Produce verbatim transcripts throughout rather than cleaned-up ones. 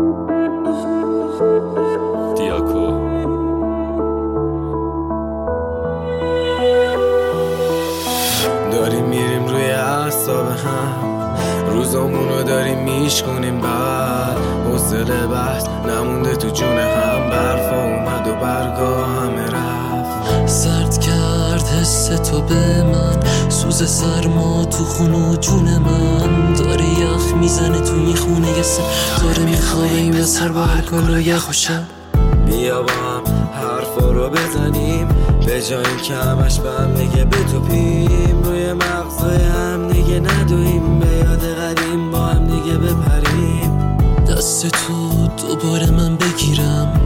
دیاکو داریم میریم روی اعصاب هم، روزامونو داریم میشکنیم، بعد حوصله بحث نمونده تو جون هم. برفا اومد و برگا همه رفت. سرد کرد حس تو به من، سوز سرما تو خون و جون من. داره یخ میزنه تو این خونه یه سر، داره میخواییم به سر با هر گل و یه خوشم. بیا با هم حرفا رو بزنیم، به جای که همش به هم دیگه بتوپیم. روی مغزای هم دیگه ندویم، به یاد قدیم با هم دیگه بپریم. دست تو دوباره من بگیرم،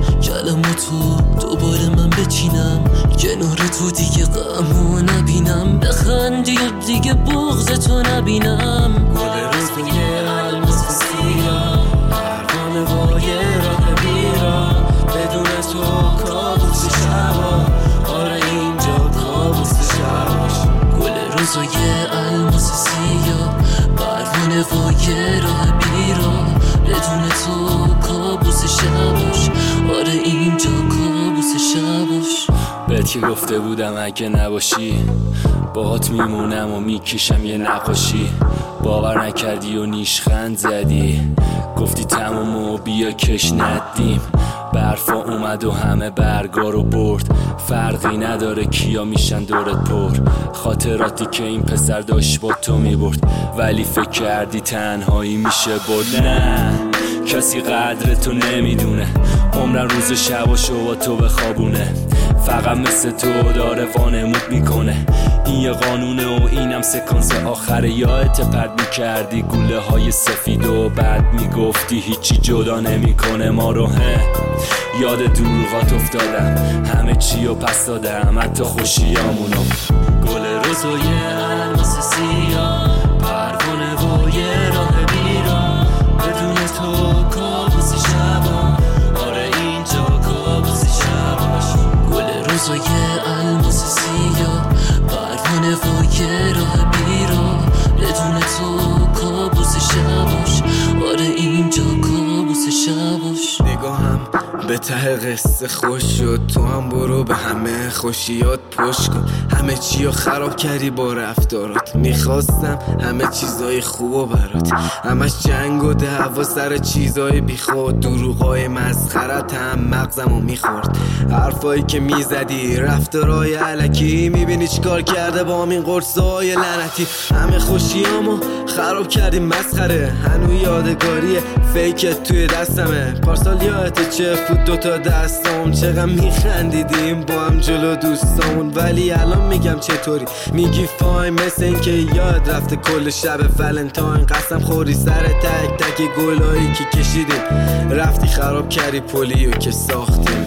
کلماتو دوباره من بچینم. کنار تو دیگه غمو نبینم، بخندی و دیگه بغض تو نبینم. گل روز یه الماس سیاه، پروانه با یه راه بیراه. بدون تو کابوس شبا، آره اینجا کابوس شباش. گل روزای الماس سیاه، پروانه و یه راه بیراه. بدون تو کابوس شباش، آره اینجا کابوس شباش. بهت که گفته بودم اگه نباشی باهات میمونم و میکشم یه نقاشی. باور نکردی و نیشخند زدی، گفتی تموم و بیا کش ندیم. برفا اومد و همه برگا رو برد، فرقی نداره کیا میشن دورت پر. خاطراتی که این پسر داشت با تو میبرد، ولی فکر کردی تنهایی میشه برد. نه کسی قدر تو نمیدونه، عمرم روز شب و شو با تو بخوابونه. فقط مثل تو داره وانمود میکنه، این یه قانونه و اینم سکانس آخره. یادت پرد میکردی گوله های سفید و بعد میگفتی هیچی جدا نمیکنه ما رو. هه یاد دروغات افتادم، همه چی رو پس دادم، حتی خوشیامونو. گل روزای الماس سیاه، پروانه و یه راه بیراه. بدون تو کابوس شبا، آره اینجا کابوس شباش. گل روزای الماس سیاه، پروانه و یه راه بیراه. بدون تو کابوس شباش، آره اینجا کابوس شباش. نگاهم به ته قصه خوش شد، تو هم برو به همه خوشیات پشت کن. همه چی رو خراب کردی با رفتارات، میخواستم همه چیزای خوبو برات. همش جنگ و دعوا سر چیزای بیخود، دروغای مسخرت هم مغزمو میخورد. حرفایی که میزدی رفتارای علکی، میبینی چیکار کرده با این قرصای لعنتی. همه خوشیامو خراب کردی مسخره، هنو یادگاری فیکت توی دستمه. پارسال یادت چه فود دوتا دستام، چقدر میخندیدیم با هم جلو دوستامون. ولی الان میگم چطوری میگی فاین، مثل این که یاد رفته کل شب ولنتاین. قسم خوری سر تک تک گلایی که کشیدیم، رفتی خراب کردی پلیو که ساختیم.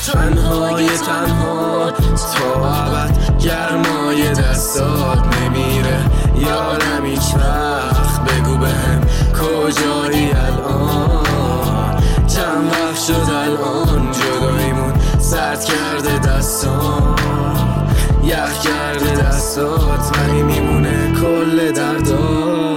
تنهای تنها تا ابد، گرمای دستات نمیره یادم هیچ وقت. بگو بهم کجایی الان، چند وقت شد الان جداییمون سرد کرده دستان. یخ کرده دستات، ولی میمونه کل دردات.